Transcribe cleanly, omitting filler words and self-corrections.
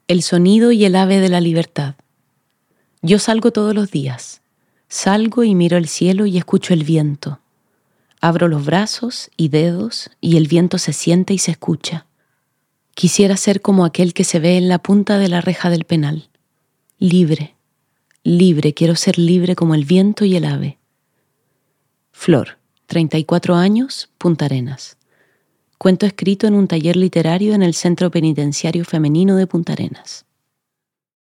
El sonido y el ave de la libertad. Yo salgo todos los días. Salgo y miro el cielo y escucho el viento. Abro los brazos y dedos y el viento se siente y se escucha. Quisiera ser como aquel que se ve en la punta de la reja del penal. Libre, libre, quiero ser libre como el viento y el ave. Flor, 34 años, Punta Arenas. Cuento escrito en un taller literario en el Centro Penitenciario Femenino de Punta Arenas.